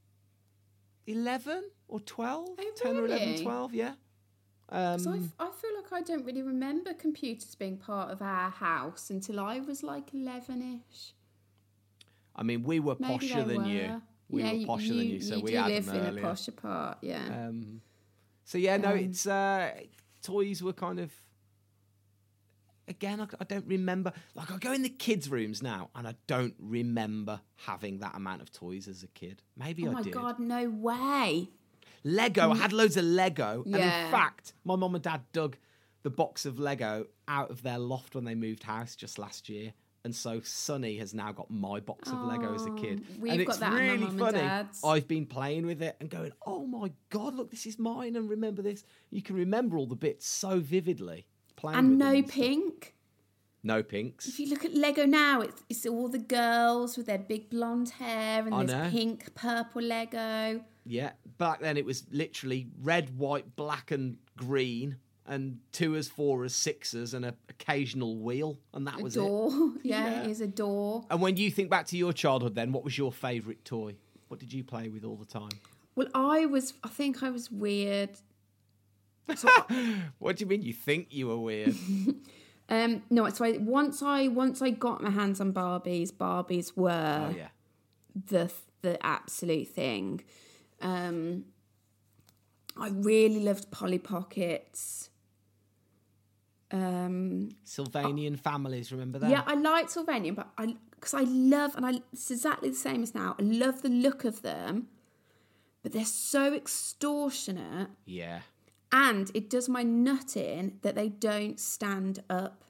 [SPEAKER 2] 11 or 12,
[SPEAKER 1] Oh,
[SPEAKER 2] 10 or 11,
[SPEAKER 1] really?
[SPEAKER 2] 12, yeah.
[SPEAKER 1] So I feel like I don't really remember computers being part of our house until I was like 11-ish.
[SPEAKER 2] I mean, we were
[SPEAKER 1] Maybe
[SPEAKER 2] posher
[SPEAKER 1] they
[SPEAKER 2] than
[SPEAKER 1] were.
[SPEAKER 2] you. We were posher than you, so we
[SPEAKER 1] do
[SPEAKER 2] had
[SPEAKER 1] live
[SPEAKER 2] them
[SPEAKER 1] in
[SPEAKER 2] earlier.
[SPEAKER 1] a posher part, yeah.
[SPEAKER 2] So yeah, no, it's toys were kind of. Again, I don't remember. Like, I go in the kids' rooms now, and I don't remember having that amount of toys as a kid. Maybe
[SPEAKER 1] Oh
[SPEAKER 2] I
[SPEAKER 1] my
[SPEAKER 2] did.
[SPEAKER 1] God, no way.
[SPEAKER 2] Lego. I had loads of Lego, and
[SPEAKER 1] Yeah.
[SPEAKER 2] in fact, my mum and dad dug the box of Lego out of their loft when they moved house just last year. And so Sonny has now got my box of Lego as a kid.
[SPEAKER 1] We've
[SPEAKER 2] and
[SPEAKER 1] got
[SPEAKER 2] it's
[SPEAKER 1] that at my
[SPEAKER 2] really
[SPEAKER 1] mum and
[SPEAKER 2] funny.
[SPEAKER 1] dad's.
[SPEAKER 2] I've been playing with it and going, oh my God, look, this is mine, and remember this. You can remember all the bits so vividly. Playing
[SPEAKER 1] And
[SPEAKER 2] with
[SPEAKER 1] no
[SPEAKER 2] them stuff.
[SPEAKER 1] pink.
[SPEAKER 2] No pinks.
[SPEAKER 1] If you look at Lego now, it's all the girls with their big blonde hair, and
[SPEAKER 2] I
[SPEAKER 1] there's
[SPEAKER 2] know.
[SPEAKER 1] pink, purple Lego.
[SPEAKER 2] Yeah, back then it was literally red, white, black and green, and 2s, 4s, 6s, and an occasional wheel, and that
[SPEAKER 1] A
[SPEAKER 2] was it.
[SPEAKER 1] door. Yeah,
[SPEAKER 2] Yeah.
[SPEAKER 1] it is a door.
[SPEAKER 2] And when you think back to your childhood then, what was your favourite toy? What did you play with all the time?
[SPEAKER 1] Well, I think I was weird. So
[SPEAKER 2] What do you mean you think you were weird?
[SPEAKER 1] no, so once I got my hands on Barbies were
[SPEAKER 2] Oh, yeah.
[SPEAKER 1] the absolute thing. I really loved Polly Pockets.
[SPEAKER 2] Sylvanian families, remember that?
[SPEAKER 1] Yeah, I liked Sylvania, but because I love, it's exactly the same as now. I love the look of them, but they're so extortionate,
[SPEAKER 2] Yeah.
[SPEAKER 1] and it does my nut in that they don't stand up.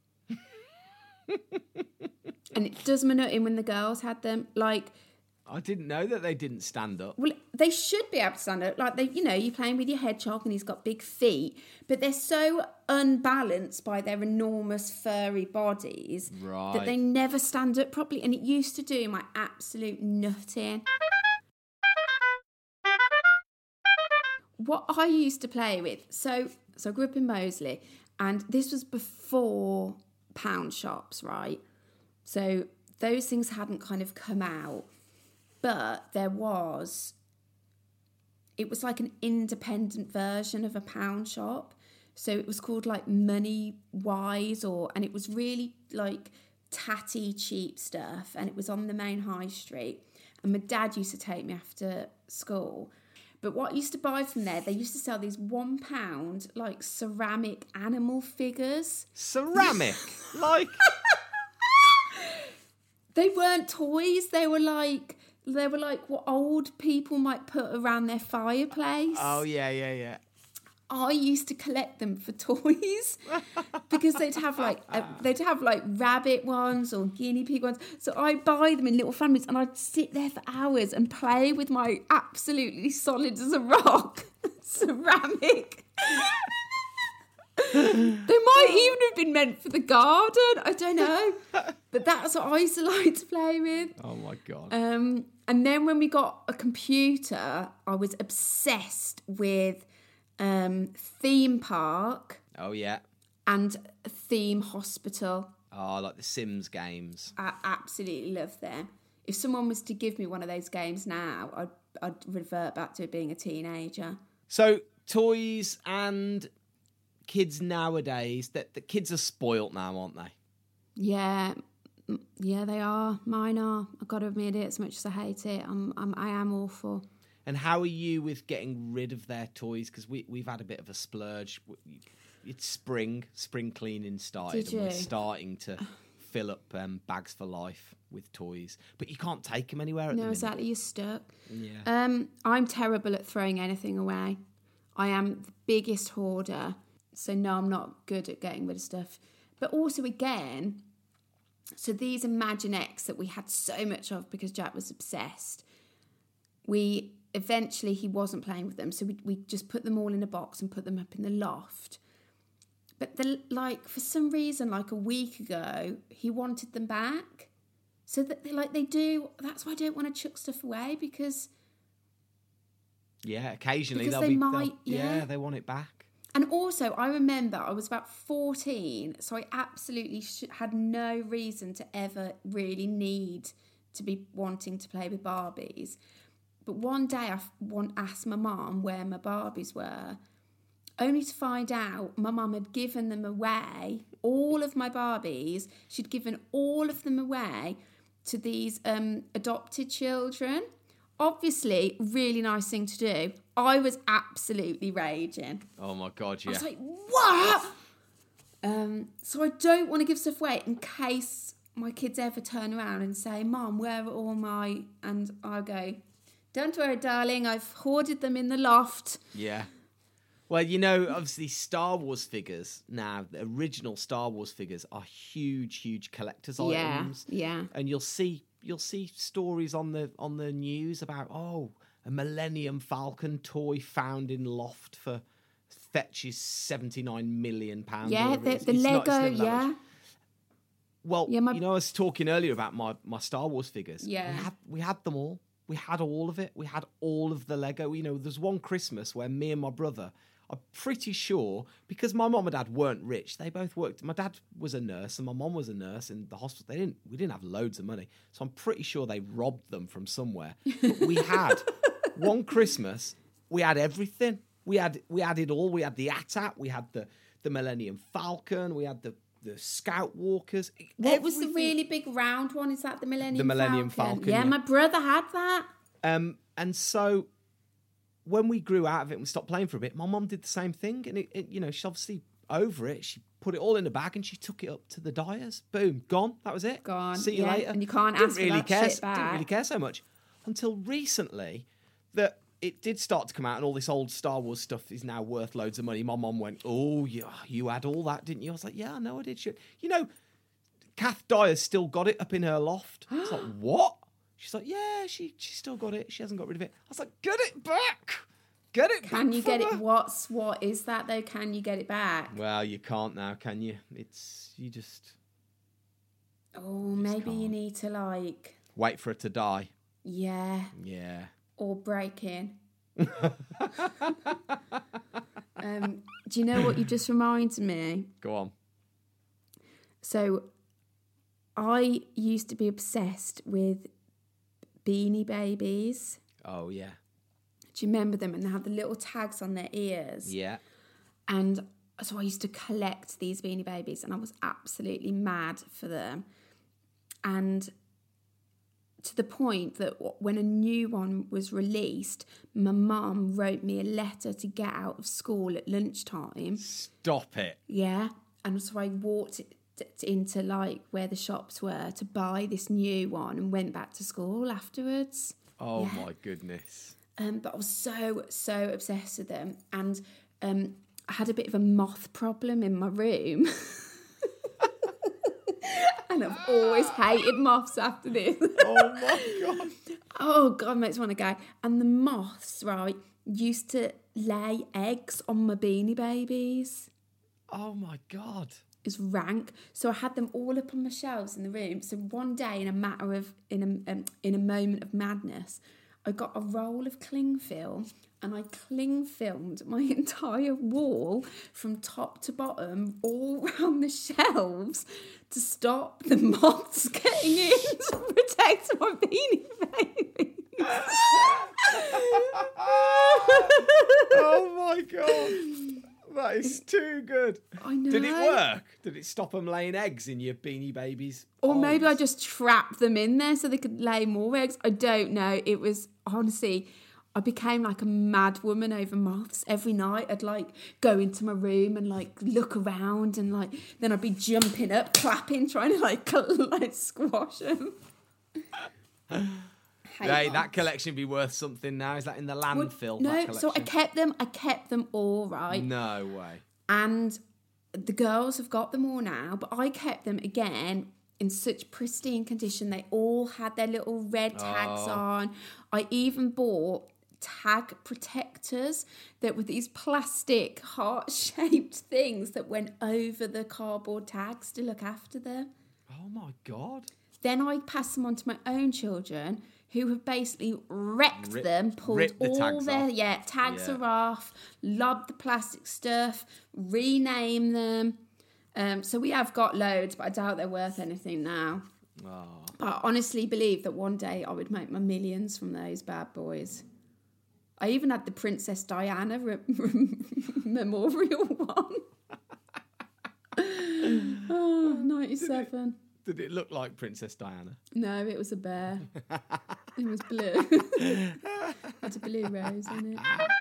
[SPEAKER 1] And it does my nut in when the girls had them. Like,
[SPEAKER 2] I didn't know that they didn't stand up.
[SPEAKER 1] well, they should be able to stand up. Like, you're playing with your hedgehog and he's got big feet, but they're so unbalanced by their enormous furry bodies that they
[SPEAKER 2] Right.
[SPEAKER 1] never stand up properly. And it used to do my absolute nut in. What I used to play with, so I grew up in Moseley, and this was before pound shops, right? So those things hadn't kind of come out. But it was like an independent version of a pound shop. So it was called like Money Wise, and it was really like tatty cheap stuff, and it was on the main high street. And my dad used to take me after school. But what I used to buy from there, they used to sell these £1 like ceramic animal figures.
[SPEAKER 2] Ceramic? Like...
[SPEAKER 1] They weren't toys. They were like what old people might put around their fireplace.
[SPEAKER 2] Oh, yeah.
[SPEAKER 1] I used to collect them for toys because they'd have like rabbit ones or guinea pig ones. So I'd buy them in little families, and I'd sit there for hours and play with my absolutely solid as a rock ceramic. They might even have been meant for the garden. I don't know. But that's what I used to like to play with.
[SPEAKER 2] Oh, my God.
[SPEAKER 1] And And then when we got a computer, I was obsessed with theme park
[SPEAKER 2] Oh, yeah.
[SPEAKER 1] and theme hospital.
[SPEAKER 2] Oh, like the Sims games.
[SPEAKER 1] I absolutely love them. If someone was to give me one of those games now, I'd revert back to being a teenager.
[SPEAKER 2] So, toys and kids nowadays, that the kids are spoilt now, aren't they?
[SPEAKER 1] Yeah, they are. Mine are. I've got to admit it. As much as I hate it, I am awful.
[SPEAKER 2] And how are you with getting rid of their toys? Because we've had a bit of a splurge. It's spring cleaning started.
[SPEAKER 1] Did
[SPEAKER 2] and we're
[SPEAKER 1] you?
[SPEAKER 2] starting to fill up bags for life with toys. But you can't take them anywhere at the
[SPEAKER 1] No,
[SPEAKER 2] minute.
[SPEAKER 1] exactly. You're stuck.
[SPEAKER 2] Yeah.
[SPEAKER 1] I'm terrible at throwing anything away. I am the biggest hoarder. So no, I'm not good at getting rid of stuff. But also again, so these Imaginext that we had so much of because Jack was obsessed, eventually he wasn't playing with them. So we just put them all in a box and put them up in the loft. But for some reason, like a week ago, he wanted them back. So that they do. That's why I don't want to chuck stuff away because
[SPEAKER 2] Yeah, occasionally
[SPEAKER 1] Because
[SPEAKER 2] they'll
[SPEAKER 1] they
[SPEAKER 2] be,
[SPEAKER 1] might- yeah.
[SPEAKER 2] they want it back.
[SPEAKER 1] And also, I remember I was about 14, so I absolutely had no reason to ever really need to be wanting to play with Barbies. But one day I asked my mum where my Barbies were, only to find out my mum had given them away, all of my Barbies, she'd given all of them away to these adopted children. Obviously, really nice thing to do. I was absolutely raging.
[SPEAKER 2] Oh my God,
[SPEAKER 1] I
[SPEAKER 2] yeah.
[SPEAKER 1] was like, what? So I don't want to give stuff away in case my kids ever turn around and say, Mum, where are all my... And I go, don't worry, darling, I've hoarded them in the loft.
[SPEAKER 2] Yeah. Well, you know, obviously Star Wars figures now, the original Star Wars figures are huge collector's items.
[SPEAKER 1] Yeah.
[SPEAKER 2] And you'll see stories on the news about a Millennium Falcon toy found in loft for fetches £79 million.
[SPEAKER 1] Yeah,
[SPEAKER 2] whatever it is.
[SPEAKER 1] the
[SPEAKER 2] It's not- it's
[SPEAKER 1] Lego,
[SPEAKER 2] never that
[SPEAKER 1] yeah.
[SPEAKER 2] much. Well,
[SPEAKER 1] Yeah,
[SPEAKER 2] I was talking earlier about my Star Wars figures.
[SPEAKER 1] Yeah.
[SPEAKER 2] We had them all. We had all of it. We had all of the Lego. You know, there's one Christmas where me and my brother, I'm pretty sure, because my mom and dad weren't rich, they both worked. My dad was a nurse and my mom was a nurse in the hospital. We didn't have loads of money, so I'm pretty sure they robbed them from somewhere. But we had one Christmas. We had everything. We had it all. We had the AT-AT. We had the Millennium Falcon. We had the Scout Walkers.
[SPEAKER 1] What was the really big round one? Is that the Millennium Falcon?
[SPEAKER 2] The Millennium Falcon,
[SPEAKER 1] Yeah,
[SPEAKER 2] yeah.
[SPEAKER 1] my brother had that.
[SPEAKER 2] And so when we grew out of it and we stopped playing for a bit, my mum did the same thing. And she's obviously over it. She put it all in a bag and she took it up to the dyers. Boom, gone. That was it.
[SPEAKER 1] Gone,
[SPEAKER 2] See you
[SPEAKER 1] yeah.
[SPEAKER 2] later.
[SPEAKER 1] And you can't
[SPEAKER 2] Didn't
[SPEAKER 1] ask for
[SPEAKER 2] really
[SPEAKER 1] that
[SPEAKER 2] care,
[SPEAKER 1] shit back.
[SPEAKER 2] Didn't really care so much until recently that it did start to come out and all this old Star Wars stuff is now worth loads of money. My mum went, oh, you had all that, didn't you? I was like, yeah, I know I did. Shit. You know, Kath Dyer's still got it up in her loft. I was like, what? She's like, yeah, she still got it. She hasn't got rid of it. I was like, get it back. Get it back.
[SPEAKER 1] Can you get
[SPEAKER 2] from
[SPEAKER 1] it?
[SPEAKER 2] her.
[SPEAKER 1] What is that though? Can you get it back?
[SPEAKER 2] Well, you can't now, can you? You just
[SPEAKER 1] Oh, maybe you
[SPEAKER 2] can't.
[SPEAKER 1] need to
[SPEAKER 2] wait for it to die.
[SPEAKER 1] yeah,
[SPEAKER 2] Yeah.
[SPEAKER 1] or break in. Do you know what you just reminded me?
[SPEAKER 2] Go on.
[SPEAKER 1] So, I used to be obsessed with Beanie Babies.
[SPEAKER 2] Oh, yeah.
[SPEAKER 1] Do you remember them? And they had the little tags on their ears.
[SPEAKER 2] Yeah.
[SPEAKER 1] And so I used to collect these Beanie Babies and I was absolutely mad for them. And to the point that when a new one was released, my mum wrote me a letter to get out of school at lunchtime.
[SPEAKER 2] Stop it.
[SPEAKER 1] Yeah. And so I walked into where the shops were to buy this new one and went back to school afterwards.
[SPEAKER 2] Oh,
[SPEAKER 1] Yeah.
[SPEAKER 2] my goodness.
[SPEAKER 1] But I was so obsessed with them. And I had a bit of a moth problem in my room. And I've always hated moths after this.
[SPEAKER 2] Oh, my God.
[SPEAKER 1] Oh, God, makes me want to go. And the moths, right, used to lay eggs on my Beanie Babies.
[SPEAKER 2] Oh, my God.
[SPEAKER 1] is rank. So I had them all up on my shelves in the room. So one day, in a moment of madness, I got a roll of cling film and I cling filmed my entire wall from top to bottom, all around the shelves, to stop the moths getting in to protect my Beanie Babies.
[SPEAKER 2] Oh my God. That is too good.
[SPEAKER 1] I know.
[SPEAKER 2] Did it work? Did it stop them laying eggs in your Beanie Babies?
[SPEAKER 1] Or maybe I
[SPEAKER 2] eyes?
[SPEAKER 1] just trapped them in there so they could lay more eggs. I don't know. It was, honestly, I became like a mad woman over moths. Every night I'd like go into my room and like look around and like then I'd be jumping up, clapping, trying to like squash them.
[SPEAKER 2] Hey, that collection would be worth something now. Is that in the landfill?
[SPEAKER 1] No,
[SPEAKER 2] that
[SPEAKER 1] so I kept them all, right?
[SPEAKER 2] No way.
[SPEAKER 1] And the girls have got them all now, but I kept them again in such pristine condition. They all had their little red tags on. I even bought tag protectors that were these plastic heart-shaped things that went over the cardboard tags to look after them.
[SPEAKER 2] Oh my God.
[SPEAKER 1] Then I passed them on to my own children, who have basically wrecked them, pulled all their tags are off, lobbed the plastic stuff, rename them. So we have got loads, but I doubt they're worth anything now.
[SPEAKER 2] Oh.
[SPEAKER 1] But I honestly believe that one day I would make my millions from those bad boys. I even had the Princess Diana memorial one. 97.
[SPEAKER 2] Did it look like Princess Diana?
[SPEAKER 1] No, it was a bear. It was blue. It's a blue rose, isn't it?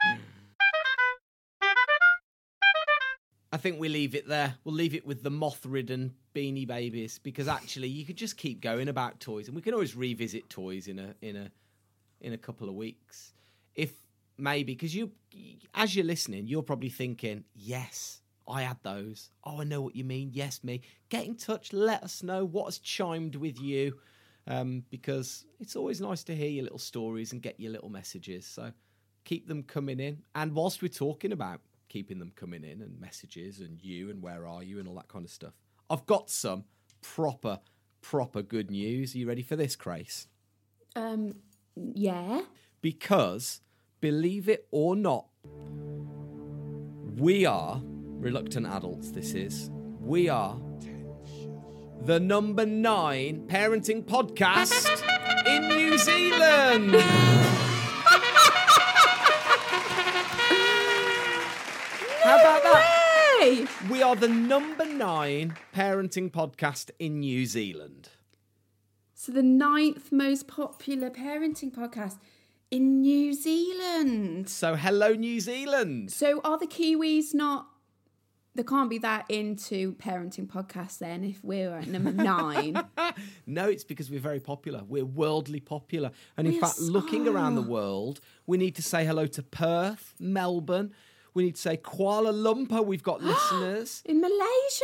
[SPEAKER 2] I think we leave it there. We'll leave it with the moth-ridden Beanie Babies, because actually you could just keep going about toys, and we can always revisit toys in a couple of weeks. If maybe, because you, as you're listening, you're probably thinking, yes, I had those. Oh, I know what you mean. Yes, me. Get in touch. Let us know what has chimed with you, because it's always nice to hear your little stories and get your little messages. So keep them coming in. And whilst we're talking about keeping them coming in and messages and you and where are you and all that kind of stuff, I've got some proper good news. Are you ready for this, Grace?
[SPEAKER 1] Yeah.
[SPEAKER 2] Because, believe it or not, we are... Reluctant Adults, this is. We are the number 9 parenting podcast in New Zealand. How about that? We are the number 9 parenting podcast in New Zealand.
[SPEAKER 1] So the 9th most popular parenting podcast in New Zealand.
[SPEAKER 2] So hello, New Zealand.
[SPEAKER 1] So are the Kiwis not... They can't be that into parenting podcasts then if we're at number 9.
[SPEAKER 2] No, it's because we're very popular. We're worldly popular. And in fact, looking around the world, we need to say hello to Perth, Melbourne. We need to say Kuala Lumpur. We've got listeners.
[SPEAKER 1] In Malaysia,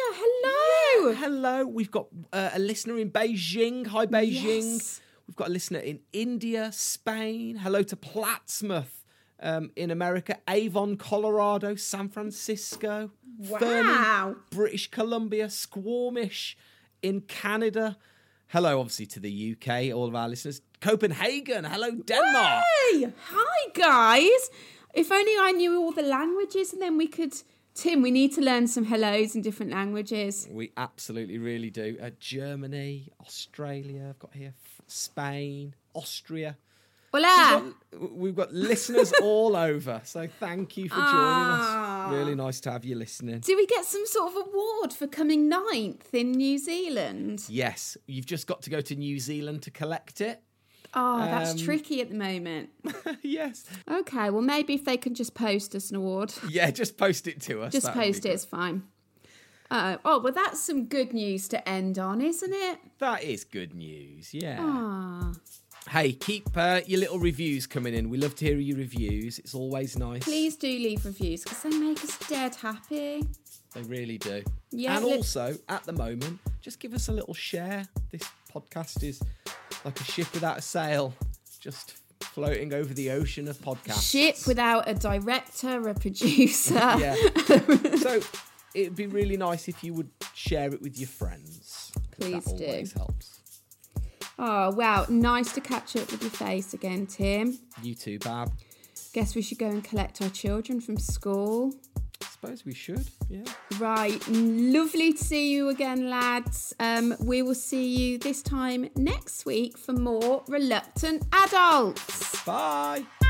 [SPEAKER 1] hello.
[SPEAKER 2] Yeah, hello. We've got a listener in Beijing. Hi, Beijing.
[SPEAKER 1] Yes.
[SPEAKER 2] We've got a listener in India, Spain. Hello to Plattsmouth. In America, Avon, Colorado, San Francisco, Fernie, British Columbia, Squamish in Canada. Hello, obviously, to the UK, all of our listeners. Copenhagen, hello, Denmark.
[SPEAKER 1] Hey, hi, guys. If only I knew all the languages and then we could... Tim, we need to learn some hellos in different languages.
[SPEAKER 2] We absolutely really do. Germany, Australia, I've got here, Spain, Austria.
[SPEAKER 1] Hola.
[SPEAKER 2] We've got listeners all over, so thank you for joining us. Really nice to have you listening.
[SPEAKER 1] Do we get some sort of award for coming 9th in New Zealand?
[SPEAKER 2] Yes, you've just got to go to New Zealand to collect it.
[SPEAKER 1] Oh, that's tricky at the moment.
[SPEAKER 2] Yes.
[SPEAKER 1] Okay, well, maybe if they can just post us an award.
[SPEAKER 2] Yeah, just post it to us.
[SPEAKER 1] Just post it, it's fine. Oh, well, that's some good news to end on, isn't it?
[SPEAKER 2] That is good news, yeah.
[SPEAKER 1] Aww.
[SPEAKER 2] Hey, keep your little reviews coming in. We love to hear your reviews. It's always nice.
[SPEAKER 1] Please do leave reviews because they make us dead happy.
[SPEAKER 2] They really do.
[SPEAKER 1] Yeah,
[SPEAKER 2] and also, at the moment, just give us a little share. This podcast is like a ship without a sail, just floating over the ocean of podcasts.
[SPEAKER 1] Ship without a director, a producer.
[SPEAKER 2] Yeah. So it'd be really nice if you would share it with your friends.
[SPEAKER 1] Please
[SPEAKER 2] that
[SPEAKER 1] do.
[SPEAKER 2] always helps.
[SPEAKER 1] Oh, wow. Nice to catch up with your face again, Tim.
[SPEAKER 2] You too, Bab.
[SPEAKER 1] Guess we should go and collect our children from school.
[SPEAKER 2] I suppose we should, yeah.
[SPEAKER 1] Right. Lovely to see you again, lads. We will see you this time next week for more Reluctant Adults.
[SPEAKER 2] Bye.